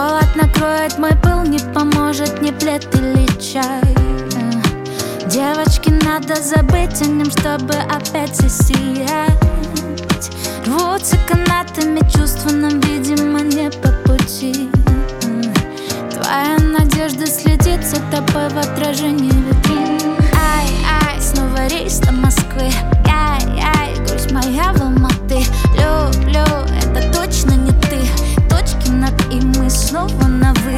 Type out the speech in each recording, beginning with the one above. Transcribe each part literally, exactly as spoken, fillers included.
Холод накроет мой пыл, не поможет ни плед или чай. Девочке надо забыть о нем, чтобы опять засиять. Рвутся канатами чувства, нам, видимо, не по пути. Твоя надежда следит за тобой в отражении витрин. Ай, ай, снова рейс до Москвы. Ай, ай, грусть моя в Алматы. Люблю, это точно не ты. Точки над «и», мы снова на «вы».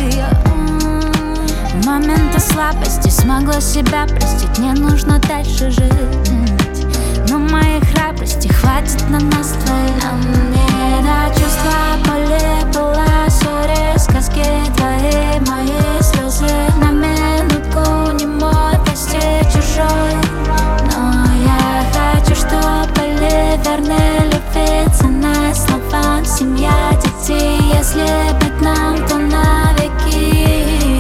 Моменты слабости смогла себя простить. Не нужно дальше жить, но моей храбрости хватит на нас двоих. А мне до чувства боли была ссоре, сказки твои, мои слезы. На минутку не мой, прости, чужой. Но я хочу, чтобы были верны любви, цена словам, семья, детей. Если быть нам, то навеки.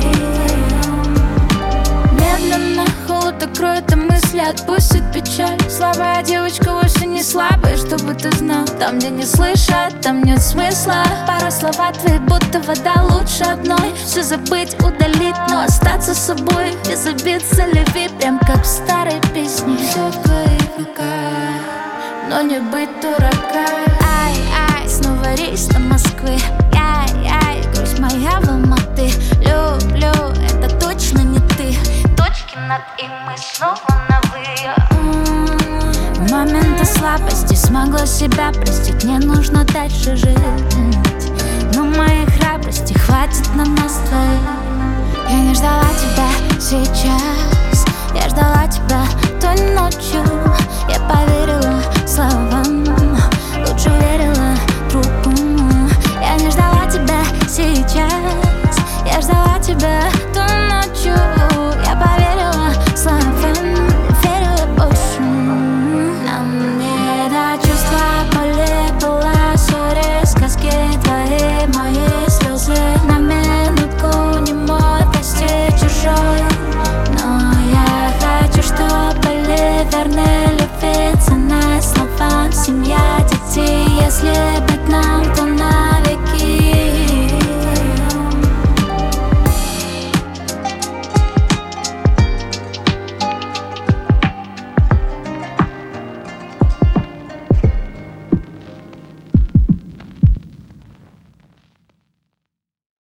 Медленно холод окроет, а мысли отпустит печаль. Слабая девочка вовсе не слабая, чтобы ты знал. Там, где не слышат, там нет смысла. Пара слов твои, будто вода, лучше одной. Все забыть, удалить, но остаться собой. Без обид залеви, прям как в старой песне. Все в твоих руках, но не быть дурака. Ай, ай, снова рейс до Москвы. Ай, ай, грусть моя в Алматы. Люблю, это точно не ты. Точки над «и», мы снова на «вы». В моменты слабости смогла себя простить. Не нужно дальше жить, но моей храбрости хватит на нас двоих. Я не ждала тебя сейчас.